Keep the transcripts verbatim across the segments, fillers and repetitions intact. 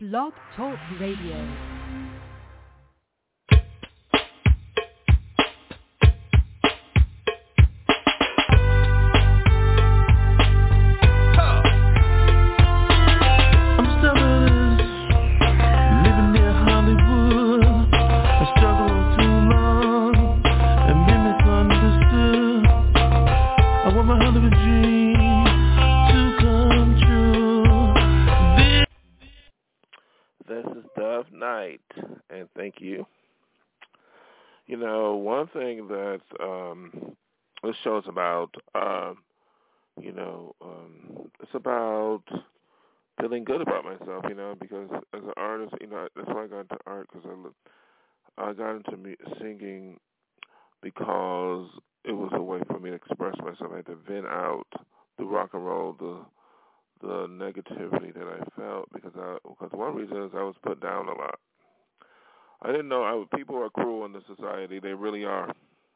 Blog Talk Radio. And thank you. You know, one thing that um, this show is about, um, you know, um, it's about feeling good about myself, you know, because as an artist, you know, that's why I got into art, because I, look, I got into me singing because it was a way for me to express myself. I had to vent out the rock and roll, the the negativity that I felt, because I, because one reason is I was put down a lot. I didn't know I, people are cruel in the society. They really are.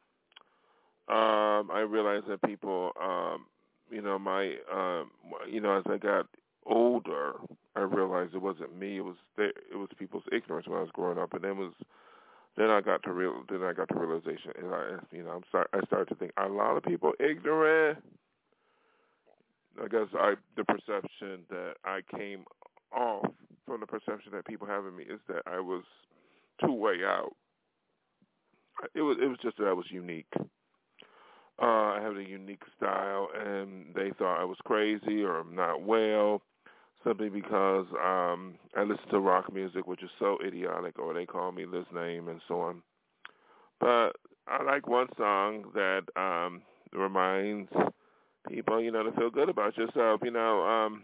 Um, I realized that people, um, you know, my, um, you know, as I got older, I realized it wasn't me. It was they, it was people's ignorance when I was growing up, and then was then I got to real then I got to realization, and I, you know, I'm start, I started to think are a lot of people ignorant. I guess I the perception that I came off from the perception that people have of me is that I was two way out. It was it was just that I was unique. Uh, I had a unique style, and they thought I was crazy or not well, simply because um, I listen to rock music, which is so idiotic, or they call me this name and so on. But I like one song that um, reminds people, you know, to feel good about yourself. You know, um,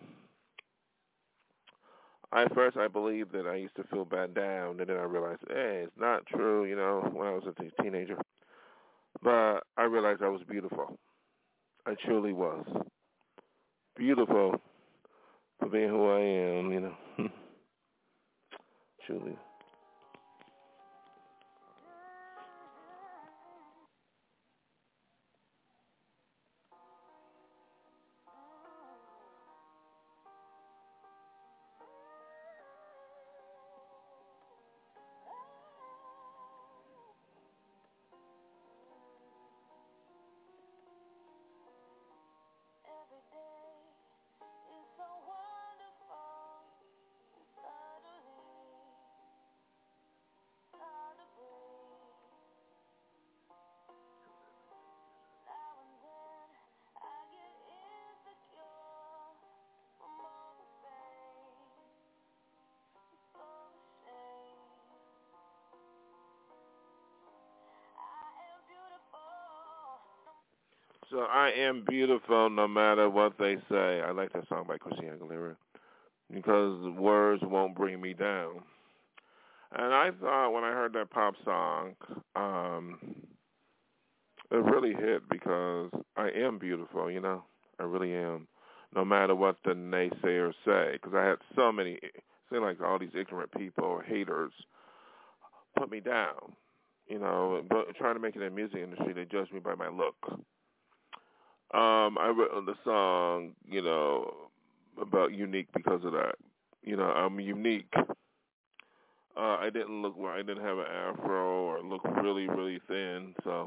I first I believed that I used to feel bad down, and then I realized, hey, it's not true. You know, when I was a t- teenager, but I realized I was beautiful. I truly was beautiful for being who I am. You know, truly. So I am beautiful no matter what they say. I like that song by Christina Aguilera because words won't bring me down. And I thought when I heard that pop song, um, it really hit because I am beautiful, you know. I really am, no matter what the naysayers say. Because I had so many, it seemed like all these ignorant people or haters put me down, you know, but trying to make it in the music industry, they judged me by my look. Um, I wrote the song, you know, about unique because of that. You know, I'm unique. Uh, I didn't look like I didn't have an afro or look really, really thin, so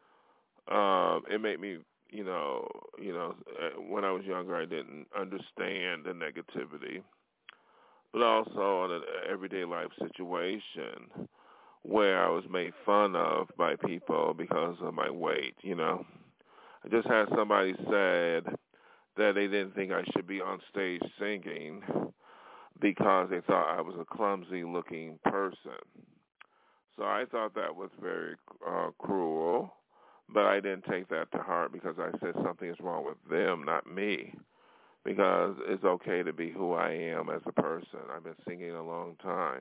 um, it made me, you know, you know, when I was younger, I didn't understand the negativity, but also in an everyday life situation where I was made fun of by people because of my weight, you know. I just had somebody said that they didn't think I should be on stage singing because they thought I was a clumsy-looking person. So I thought that was very uh, cruel, but I didn't take that to heart because I said something is wrong with them, not me, because it's okay to be who I am as a person. I've been singing a long time.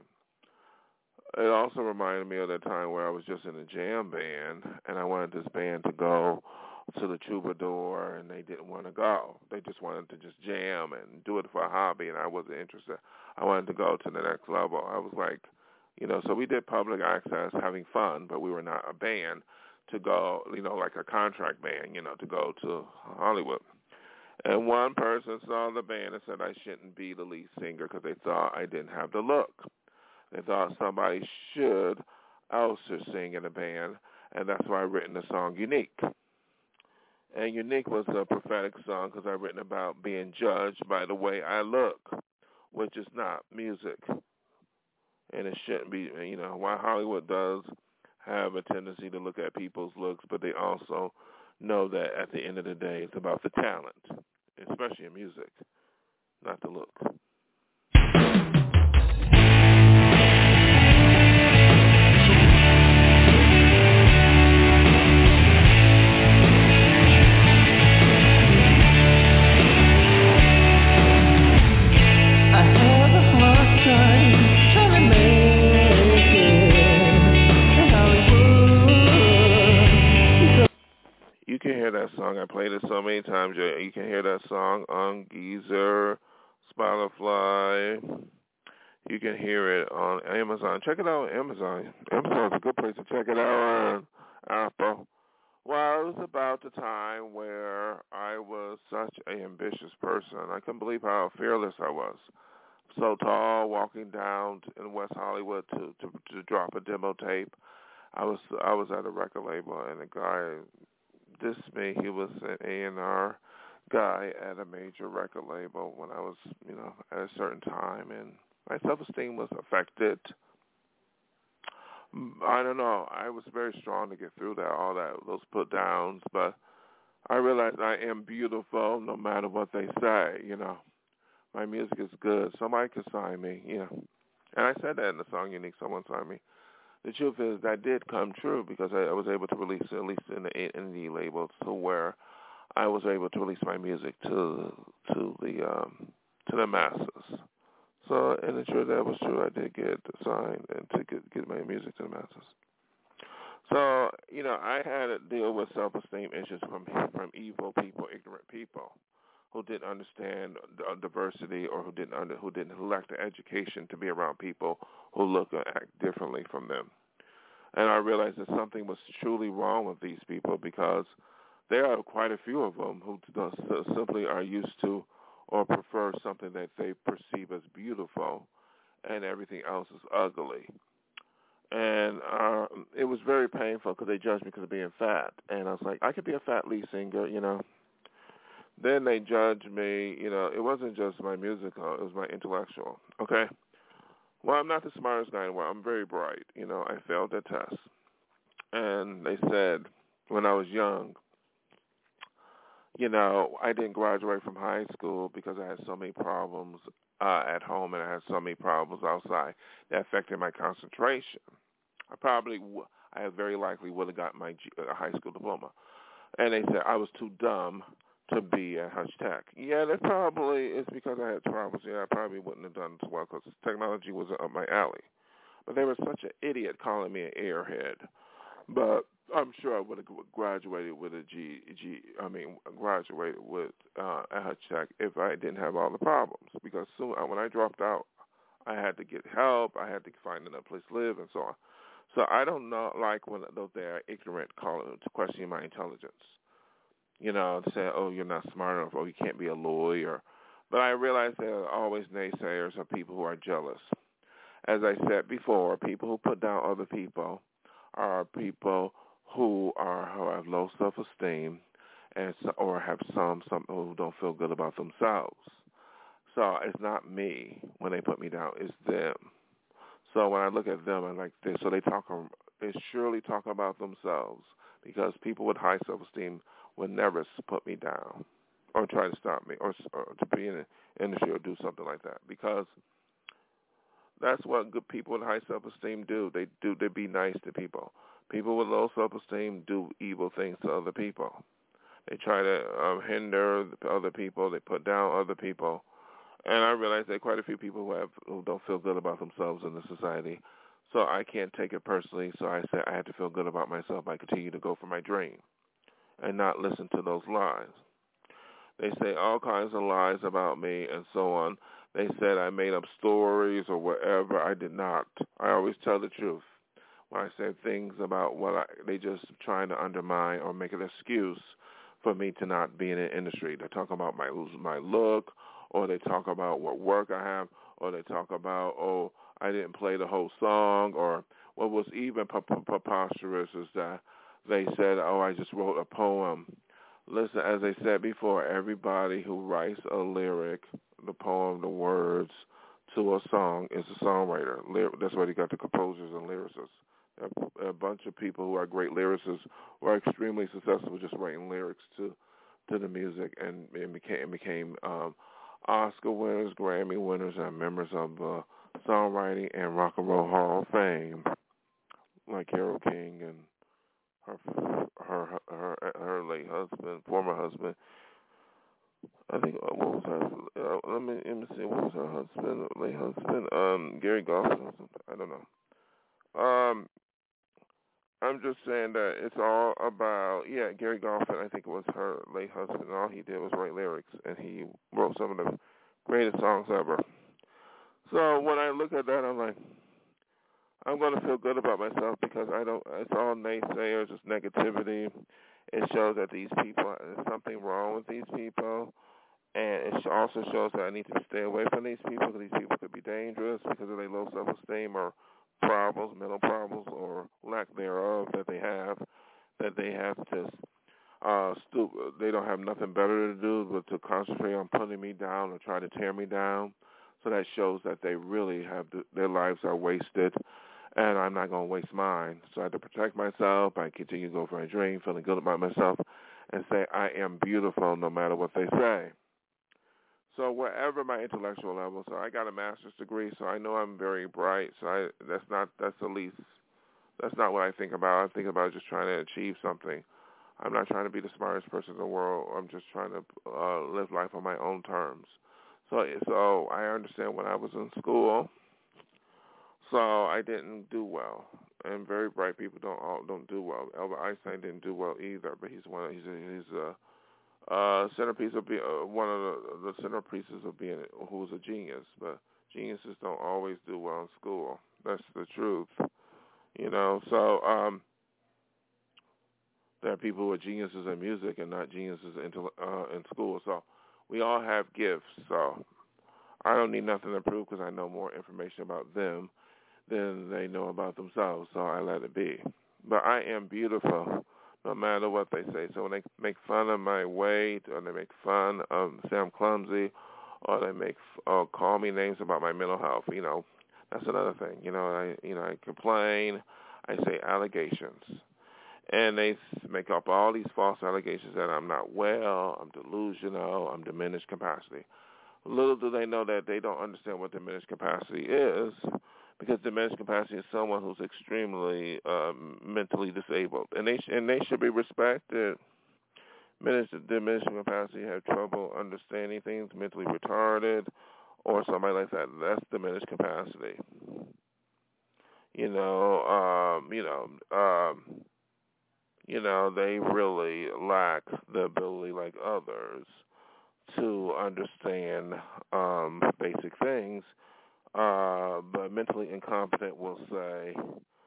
It also reminded me of the time where I was just in a jam band, and I wanted this band to go to the Troubadour, and they didn't want to go. They just wanted to just jam and do it for a hobby, and I wasn't interested. I wanted to go to the next level. I was like, you know, so we did public access, having fun, but we were not a band to go, you know, like a contract band, you know, to go to Hollywood. And one person saw the band and said I shouldn't be the lead singer because they thought I didn't have the look. They thought somebody should also sing in a band, and that's why I written the song Unique. And Unique was a prophetic song because I've written about being judged by the way I look, which is not music. And it shouldn't be, you know, why Hollywood does have a tendency to look at people's looks, but they also know that at the end of the day, it's about the talent, especially in music, not the look. You can hear that song. I played it so many times. You can hear that song on Geezer, Spotify. You can hear it on Amazon. Check it out on Amazon. Amazon's a good place to check it out on Apple. Well, it was about the time where I was such an ambitious person. I couldn't believe how fearless I was. So tall, walking down in West Hollywood to, to, to drop a demo tape. I was I was at a record label, and a guy dissed me. He was an A and R guy at a major record label when I was, you know, at a certain time, and my self-esteem was affected. I don't know. I was very strong to get through that, all that, those put-downs, but I realized I am beautiful no matter what they say, you know. My music is good. Somebody could sign me, you know. And I said that in the song Unique, someone signed me. The truth is that did come true because I, I was able to release it, at least in the indie labels, to where I was able to release my music to to the um, to the masses. So, and the truth that was true. I did get signed and to get, get my music to the masses. So, you know, I had to deal with self-esteem issues from from evil people, ignorant people, who didn't understand diversity or who didn't under, who didn't lack the education to be around people who look or act differently from them. And I realized that something was truly wrong with these people because there are quite a few of them who simply are used to or prefer something that they perceive as beautiful and everything else is ugly. And uh, it was very painful because they judged me because of being fat. And I was like, I could be a fat lead singer, you know. Then they judged me, you know, it wasn't just my musical, it was my intellectual, okay? Well, I'm not the smartest guy in the world. I'm very bright, you know. I failed the test. And they said when I was young, you know, I didn't graduate from high school because I had so many problems uh, at home and I had so many problems outside that affected my concentration. I probably, w- I very likely would have gotten my G- uh, high school diploma. And they said I was too dumb to be at Hutch Tech. Yeah, that probably is because I had problems. Yeah, I probably wouldn't have done as well because technology wasn't up my alley. But they were such an idiot calling me an airhead. But I'm sure I would have graduated with a G, G I mean, graduated with uh, at Hutch Tech if I didn't have all the problems. Because soon, when I dropped out, I had to get help. I had to find another place to live and so on. So I don't know, like when those they are ignorant calling to question my intelligence. You know, to say, oh, you're not smart enough, or you can't be a lawyer. But I realize there are always naysayers or people who are jealous. As I said before, people who put down other people are people who are who have low self-esteem and so, or have some some who don't feel good about themselves. So it's not me when they put me down; it's them. So when I look at them, I like this. So they talk, they surely talk about themselves because people with high self-esteem would never put me down or try to stop me or, or to be in the industry or do something like that because that's what good people with high self-esteem do. They do. They be nice to people. People with low self-esteem do evil things to other people. They try to um, hinder other people. They put down other people. And I realize there are quite a few people who have who don't feel good about themselves in the society. So I can't take it personally. So I said I had to feel good about myself. I continue to go for my dream and not listen to those lies. They say all kinds of lies about me and so on. They said I made up stories or whatever. I did not. I always tell the truth. When I say things about what I, they just trying to undermine or make an excuse for me to not be in the industry. They talk about my my look, or they talk about what work I have, or they talk about, oh, I didn't play the whole song, or what was even preposterous is that they said, oh, I just wrote a poem. Listen, as I said before, everybody who writes a lyric, the poem, the words to a song is a songwriter. That's why you got the composers and lyricists. A bunch of people who are great lyricists who are extremely successful just writing lyrics to to the music, and it became, became um, Oscar winners, Grammy winners, and members of the Songwriting and Rock and Roll Hall of Fame, like Carole King and her her her her late husband, former husband. I think uh, what was her? Uh, let me let me see. What was her husband? Late husband? Um, Gary Goffin or something. I don't know. Um, I'm just saying that it's all about yeah. Gary Goffin, I think it was her late husband. And all he did was write lyrics, and he wrote some of the greatest songs ever. So when I look at that, I'm like, I'm going to feel good about myself because I don't. It's all naysayers. It's negativity. It shows that these people, there's something wrong with these people, and it also shows that I need to stay away from these people because these people could be dangerous because of their low self-esteem or problems, mental problems, or lack thereof that they have. That they have to, uh, stu- they don't have nothing better to do but to concentrate on putting me down or try to tear me down. So that shows that they really have to, their lives are wasted. And I'm not going to waste mine. So I have to protect myself. I continue to go for a dream, feeling good about myself, and say I am beautiful no matter what they say. So wherever my intellectual level, so I got a master's degree, so I know I'm very bright. So I, that's not, that's the least, that's not what I think about. I think about just trying to achieve something. I'm not trying to be the smartest person in the world. I'm just trying to uh, live life on my own terms. So, so I understand when I was in school, so I didn't do well, and very bright people don't all don't do well. Albert Einstein didn't do well either, but he's one. He's a, he's a uh, centerpiece of being uh, one of the, the centerpieces of being who was a genius. But geniuses don't always do well in school. That's the truth, you know. So um, there are people who are geniuses in music and not geniuses in, uh, in school. So we all have gifts. So I don't need nothing to prove because I know more information about them than they know about themselves, so I let it be. But I am beautiful, no matter what they say. So when they make fun of my weight, or they make fun of, say I'm clumsy, or they make, or call me names about my mental health, you know, that's another thing. You know, I, you know, I complain, I say allegations, and they make up all these false allegations that I'm not well, I'm delusional, I'm diminished capacity. Little do they know that they don't understand what diminished capacity is, because diminished capacity is someone who's extremely um, mentally disabled, and they sh- and they should be respected. Diminished, diminished capacity have trouble understanding things, mentally retarded, or somebody like that. That's diminished capacity. You know, um, you know, um, you know, they really lack the ability, like others, to understand um, basic things. Uh, but mentally incompetent will say,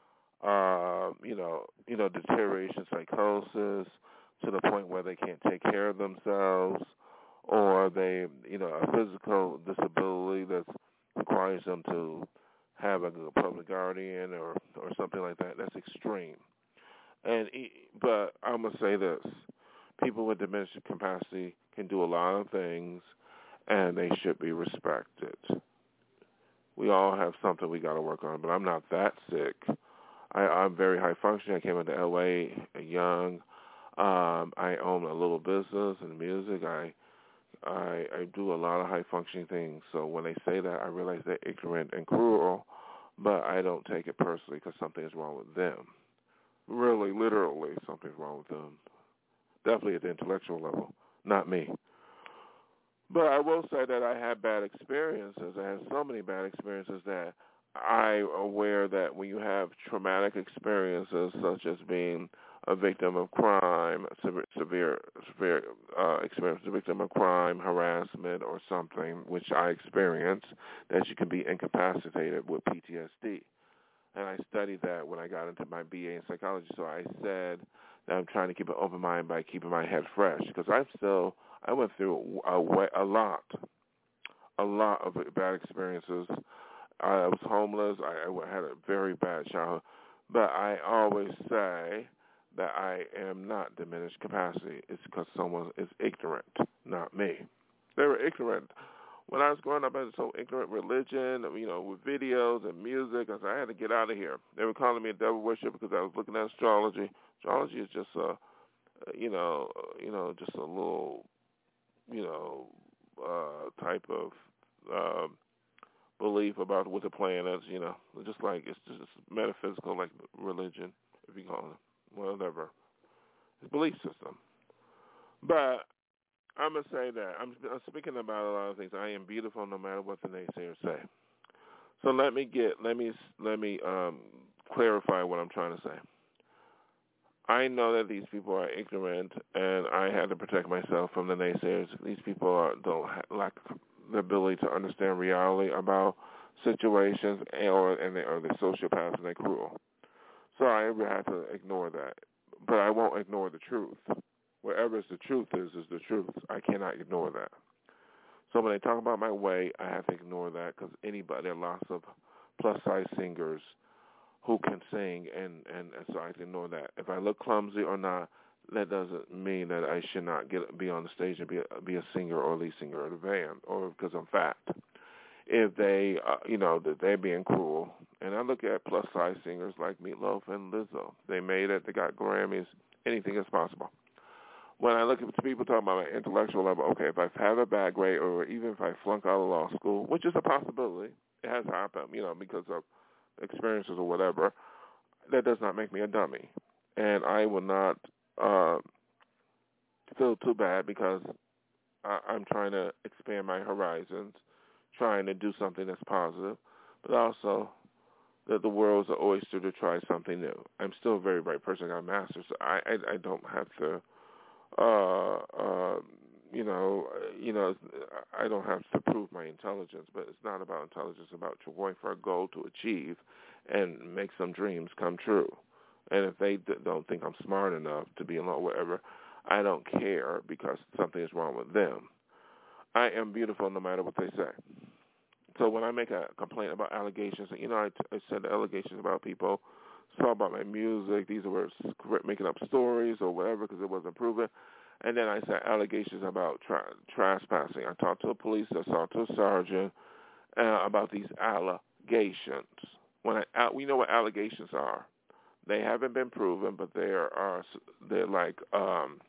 uh, you know, you know, deterioration, psychosis, to the point where they can't take care of themselves, or they, you know, a physical disability that requires them to have a public guardian or or something like that. That's extreme. And but I'm gonna say this: people with diminished capacity can do a lot of things, and they should be respected. We all have something we got to work on, but I'm not that sick. I, I'm very high functioning. I came into L A young. Um, I own a little business in music. I, I I do a lot of high functioning things. So when they say that, I realize they're ignorant and cruel, but I don't take it personally because something is wrong with them. Really, literally, something's wrong with them. Definitely at the intellectual level, not me. But I will say that I had bad experiences. I had so many bad experiences that I'm aware that when you have traumatic experiences, such as being a victim of crime, severe, severe, severe uh, experience, a victim of crime, harassment, or something, which I experienced, that you can be incapacitated with P T S D. And I studied that when I got into my B A in psychology. So I said that I'm trying to keep an open mind by keeping my head fresh. Because I'm still, I went through a, a lot, a lot of bad experiences. I was homeless. I, I had a very bad childhood. But I always say that I am not diminished capacity. It's because someone is ignorant, not me. They were ignorant. When I was growing up, I was so ignorant religion, you know, with videos and music. I said, I had to get out of here. They were calling me a devil worshiper because I was looking at astrology. Astrology is just a, you know, you know, just a little, you know, uh, type of uh, belief about what the planets, you know, just like it's just metaphysical, like religion, if you call it, whatever. It's a belief system. But I'm going to say that. I'm, I'm speaking about a lot of things. I am beautiful no matter what the naysayers say. So let me get, let me, let me um, clarify what I'm trying to say. I know that these people are ignorant, and I had to protect myself from the naysayers. These people are, don't ha- lack the ability to understand reality about situations, or and they are the sociopaths and they're cruel. So I have to ignore that, but I won't ignore the truth. Wherever the truth is, is the truth. I cannot ignore that. So when they talk about my weight, I have to ignore that because anybody, there are lots of plus-size singers who can sing, and, and, and so I have to ignore that. If I look clumsy or not, that doesn't mean that I should not get be on the stage and be a, be a singer or a lead singer of the band, or because I'm fat. If they, uh, you know, that they're being cruel. And I look at plus-size singers like Meatloaf and Lizzo. They made it. They got Grammys. Anything is possible. When I look at people talking about my intellectual level, okay, if I have a bad grade or even if I flunk out of law school, which is a possibility, it has happened, you know, because of experiences or whatever, that does not make me a dummy. And I will not uh, feel too bad because I, I'm trying to expand my horizons, trying to do something that's positive, but also that the world's an oyster to try something new. I'm still a very bright person. I got a master's, so I, I, I don't have to... Uh, uh, you know, you know, I don't have to prove my intelligence, but it's not about intelligence. It's about going for a goal to achieve and make some dreams come true. And if they d- don't think I'm smart enough to be in law, whatever, I don't care because something is wrong with them. I am beautiful no matter what they say. So when I make a complaint about allegations, you know, I, t- I said allegations about people, talk about my music, these were making up stories or whatever because it wasn't proven. And then I said allegations about tra- trespassing. I talked to a police, I talked to a sergeant uh, about these allegations. When I, we know what allegations are. They haven't been proven, but they are they're like um,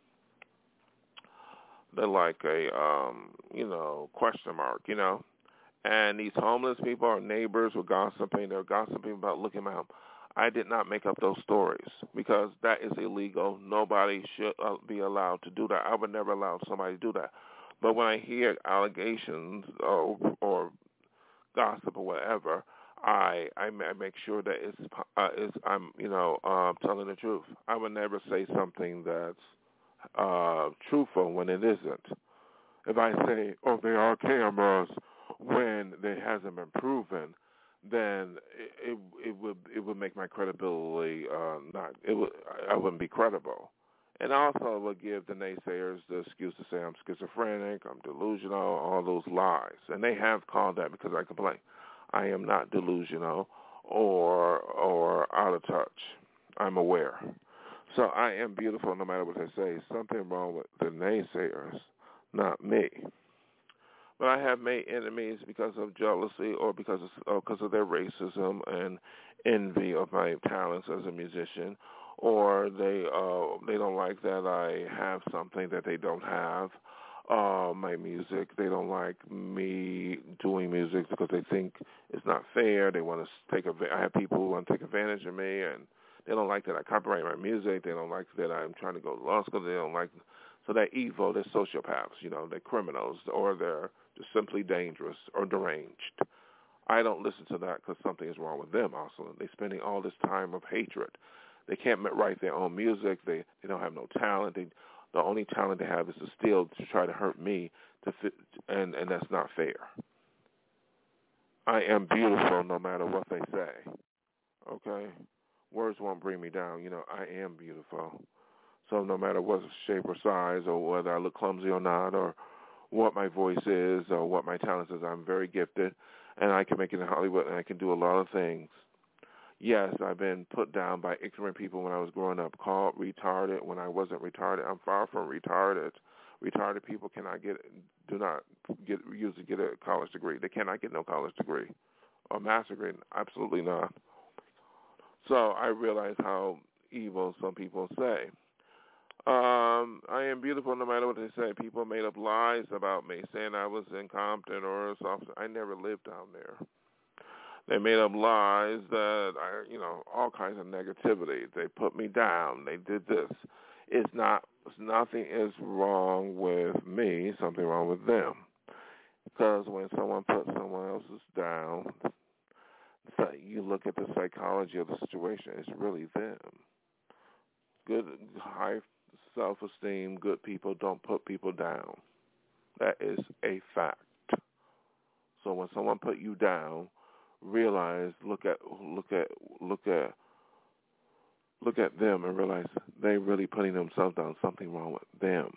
they're like a um, you know question mark, you know. And these homeless people or neighbors were gossiping. They're gossiping about looking at them. I did not make up those stories because that is illegal. Nobody should uh, be allowed to do that. I would never allow somebody to do that. But when I hear allegations or, or gossip or whatever, I, I I make sure that it's uh, it's I'm you know uh, telling the truth. I would never say something that's uh, truthful when it isn't. If I say, oh, there are cameras when it hasn't been proven, then it, it it would it would make my credibility uh, not it would I wouldn't be credible, and also it would give the naysayers the excuse to say I'm schizophrenic, I'm delusional, all those lies, and they have called that because I complain. I am not delusional or or out of touch. I'm aware, so I am beautiful no matter what they say. Something wrong with the naysayers, not me. But I have made enemies because of jealousy or because of, or because of their racism and envy of my talents as a musician, or they uh, they don't like that I have something that they don't have, uh, my music. They don't like me doing music because they think it's not fair. They want to take a. I have people who want to take advantage of me, and they don't like that I copyright my music. They don't like that I'm trying to go to law school. They don't like. So they're evil. They're sociopaths. You know, they're criminals, or they're just simply dangerous or deranged. I don't listen to that because something is wrong with them also. They're spending all this time of hatred. They can't write their own music. They they don't have no talent. They, the only talent they have is to steal, to try to hurt me, to fit, and, and that's not fair. I am beautiful no matter what they say. Okay? Words won't bring me down. You know, I am beautiful. So no matter what shape or size or whether I look clumsy or not or what my voice is or what my talent is, I'm very gifted, and I can make it in Hollywood, and I can do a lot of things. Yes, I've been put down by ignorant people when I was growing up, called retarded when I wasn't retarded. I'm far from retarded. Retarded people cannot get, do not get, usually get a college degree. They cannot get no college degree or master's degree. Absolutely not. So I realize how evil some people say. Um, I am beautiful no matter what they say. People made up lies about me, saying I was in Compton or something. I never lived down there. They made up lies that I, you know, all kinds of negativity. They put me down. They did this. It's not, nothing is wrong with me. Something wrong with them. Because when someone puts someone else's down, so you look at the psychology of the situation. It's really them. Good, high self-esteem, good people don't put people down. That is a fact. So when someone put you down, realize, look at, look at, look at, look at them and realize they really putting themselves down. Something wrong with them.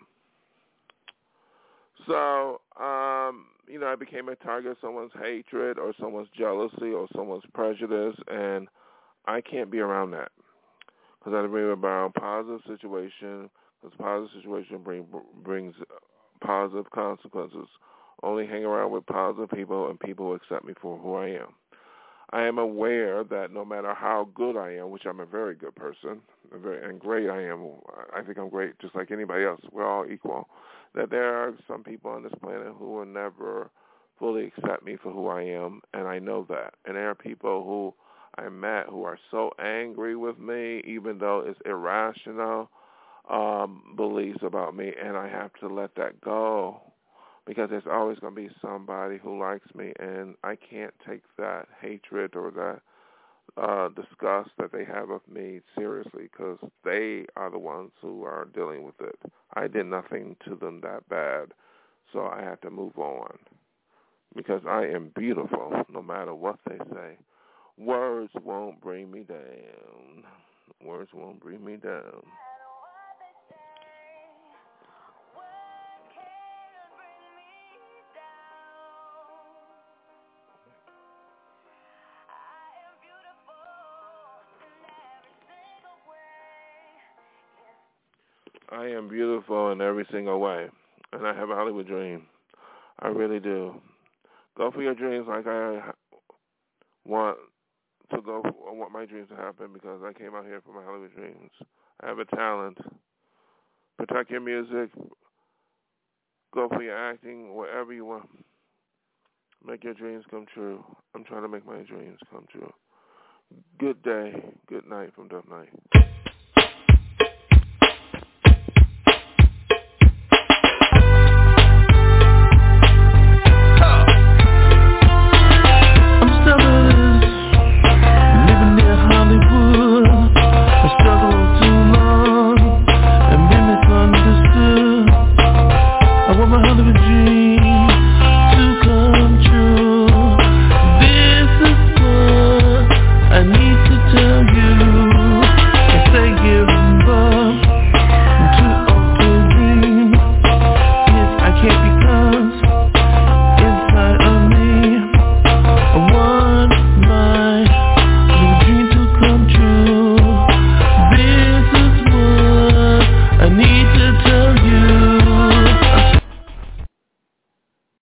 So, um, you know, I became a target of someone's hatred or someone's jealousy or someone's prejudice, and I can't be around that because I bring about positive situation. Because positive situation bring, brings positive consequences. Only hang around with positive people and people will accept me for who I am. I am aware that no matter how good I am, which I'm a very good person, very, and great I am, I think I'm great just like anybody else. We're all equal. That there are some people on this planet who will never fully accept me for who I am, and I know that. And there are people who I met who are so angry with me, even though it's irrational um, beliefs about me, and I have to let that go. Because there's always going to be somebody who likes me, and I can't take that hatred or that uh, disgust that they have of me seriously because they are the ones who are dealing with it. I did nothing to them that bad, so I have to move on because I am beautiful no matter what they say. Words won't bring me down. Words won't bring me down. I am beautiful in every single way, and I have a Hollywood dream. I really do. Go for your dreams like I want to go. I want my dreams to happen because I came out here for my Hollywood dreams. I have a talent. Protect your music. Go for your acting, wherever you want. Make your dreams come true. I'm trying to make my dreams come true. Good day. Good night from Dub Night.